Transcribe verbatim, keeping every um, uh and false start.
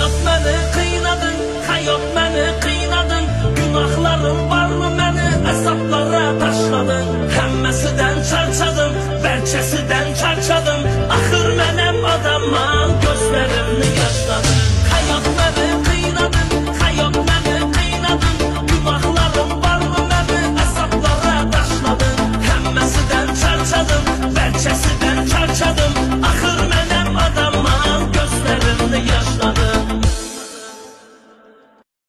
Hayat beni kıynadın, hayat beni kıynadın. Günahlarım var mı beni hesaplara taşladın.